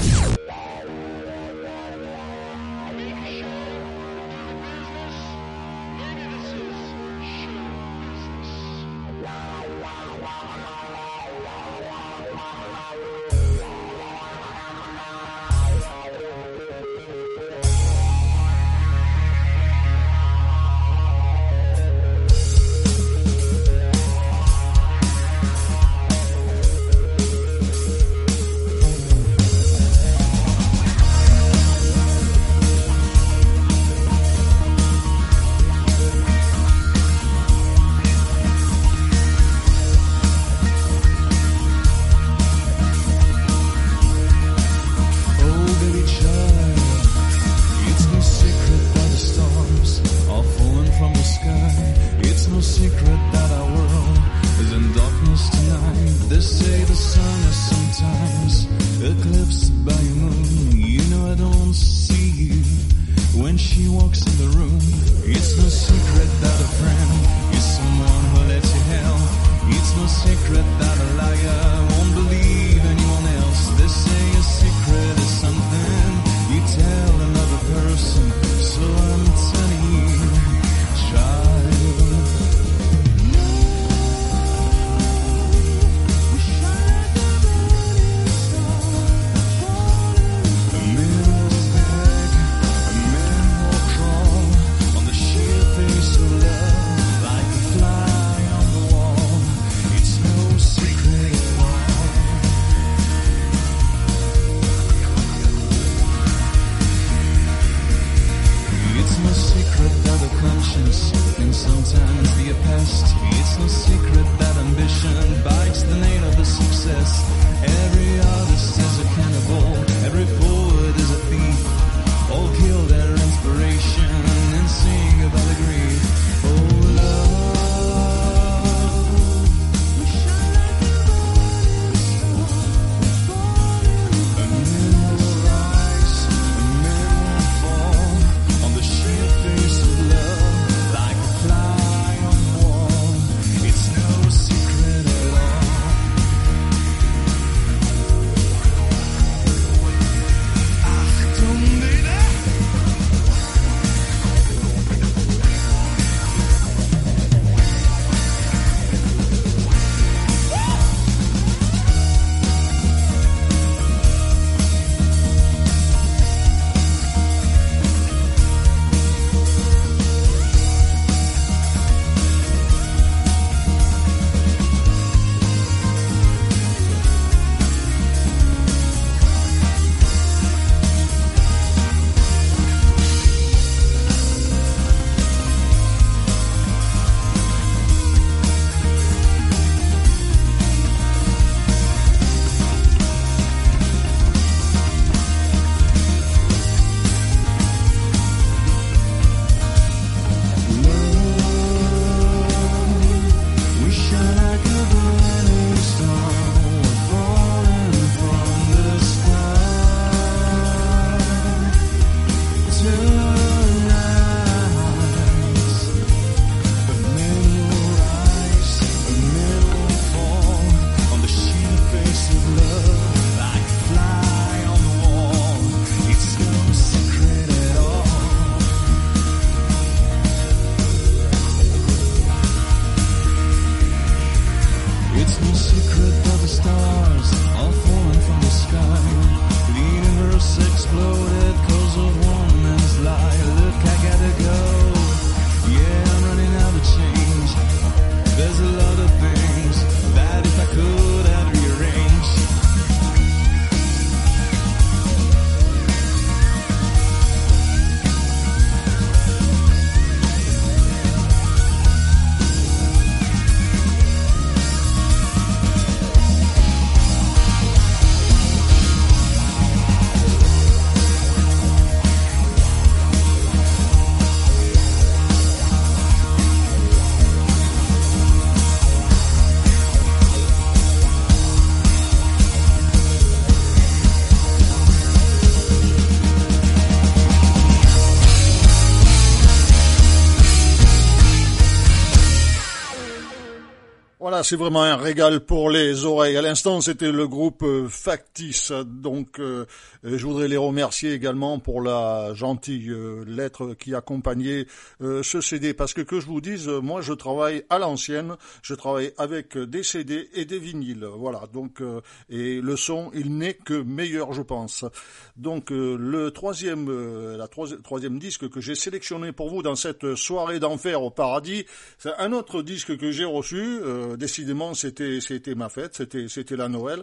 Voilà, c'est vraiment un régal pour les oreilles. À l'instant, c'était le groupe euh, Factice. Donc, euh, je voudrais les remercier également pour la gentille euh, lettre qui accompagnait euh, ce C D. Parce que, que je vous dise, moi, je travaille à l'ancienne. Je travaille avec des C D et des vinyles. Voilà, donc, euh, et le son, il n'est que meilleur, je pense. Donc, euh, le troisième, euh, la troisi- troisième disque que j'ai sélectionné pour vous dans cette soirée d'enfer au paradis, c'est un autre disque que j'ai reçu. Euh, Décidément, c'était c'était ma fête, c'était c'était la Noël.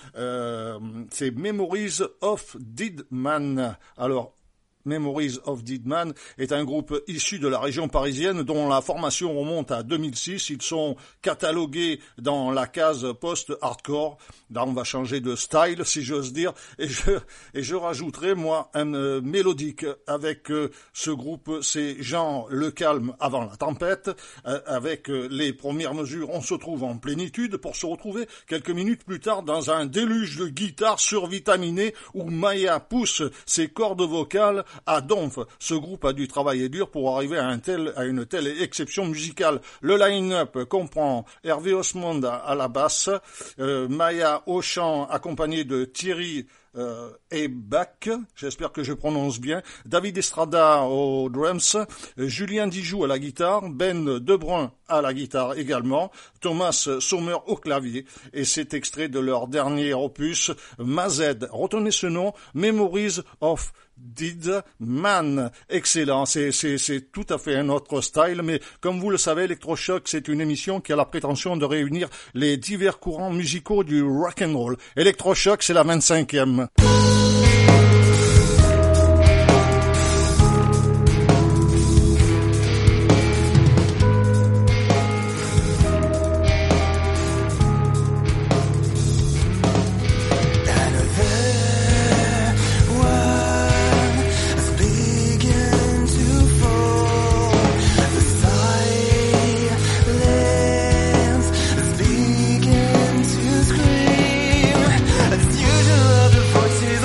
Euh, c'est Memories of Dead Man. Alors, Memories of Dead Man est un groupe issu de la région parisienne dont la formation remonte à deux mille six. Ils sont catalogués dans la case post-hardcore. Là, on va changer de style, si j'ose dire. Et je, et je rajouterai, moi, un euh, mélodique avec euh, ce groupe. C'est genre le calme avant la tempête. Euh, avec euh, les premières mesures, on se trouve en plénitude pour se retrouver quelques minutes plus tard dans un déluge de guitare survitaminée où Maya pousse ses cordes vocales à donf. Ce groupe a dû travailler dur pour arriver à, un tel, à une telle exception musicale. Le line-up comprend Hervé Osmond à la basse, euh, Maya au chant accompagné de Thierry euh, Ebach, j'espère que je prononce bien, David Estrada aux drums, euh, Julien Dijoux à la guitare, Ben Debrun à la guitare également, Thomas Sommer au clavier, et c'est extrait de leur dernier opus, Mazed. Retenez ce nom, Memories of Dead Man. Excellent, c'est, c'est, c'est tout à fait un autre style, mais comme vous le savez, Electrochoc, c'est une émission qui a la prétention de réunir les divers courants musicaux du rock'n'roll. Electrochoc, c'est la vingt-cinquième. Voices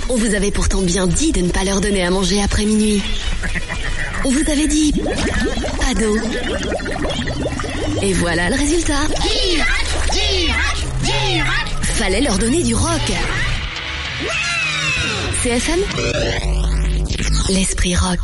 On vous avait pourtant bien dit de ne pas leur donner à manger après minuit. On vous avait dit pas d'eau. Et voilà le résultat. Fallait leur donner du rock. C F M, l'esprit rock.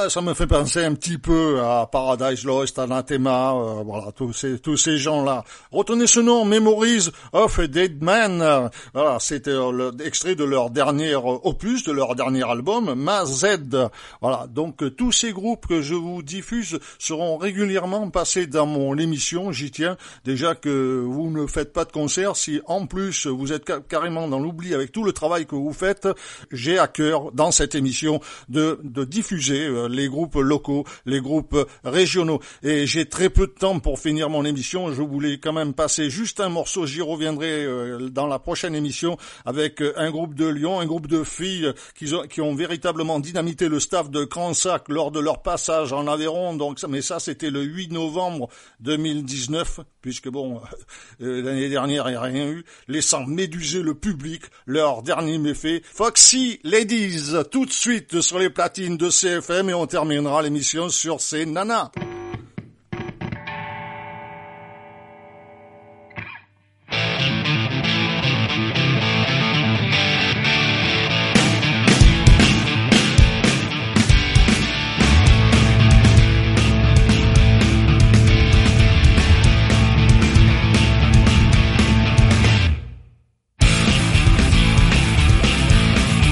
Ah, ça me fait penser un petit peu à Paradise Lost, Anathema, euh, voilà, tous ces, tous ces gens-là. Retenez ce nom, Memories of a Dead Man. Euh, voilà, c'était euh, l'extrait de leur dernier opus, de leur dernier album, Ma Z. Voilà, donc euh, tous ces groupes que je vous diffuse seront régulièrement passés dans mon émission. J'y tiens. Déjà que vous ne faites pas de concert, si en plus vous êtes ca- carrément dans l'oubli avec tout le travail que vous faites, j'ai à cœur dans cette émission de, de diffuser euh, les groupes locaux, les groupes régionaux. Et j'ai très peu de temps pour finir mon émission. Je voulais quand même passer juste un morceau. J'y reviendrai euh, dans la prochaine émission avec euh, un groupe de Lyon, un groupe de filles qui ont, qui ont véritablement dynamité le staff de Cransac lors de leur passage en Aveyron. Donc, mais ça, c'était le huit novembre deux mille dix-neuf, puisque bon, euh, l'année dernière, il n'y a rien eu, laissant méduser le public, leur dernier méfait. Foxy Ladies, tout de suite sur les platines de C F M, et on terminera l'émission sur ces nanas.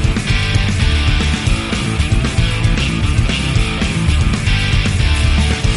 Thank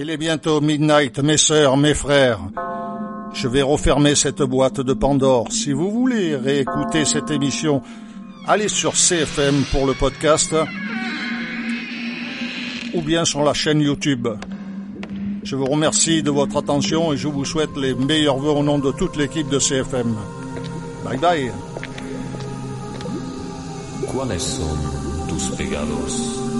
Il est bientôt midnight, mes sœurs, mes frères. Je vais refermer cette boîte de Pandore. Si vous voulez réécouter cette émission, allez sur C F M pour le podcast ou bien sur la chaîne YouTube. Je vous remercie de votre attention et je vous souhaite les meilleurs vœux au nom de toute l'équipe de C F M. Bye bye. ¿Cuáles son tus pecados?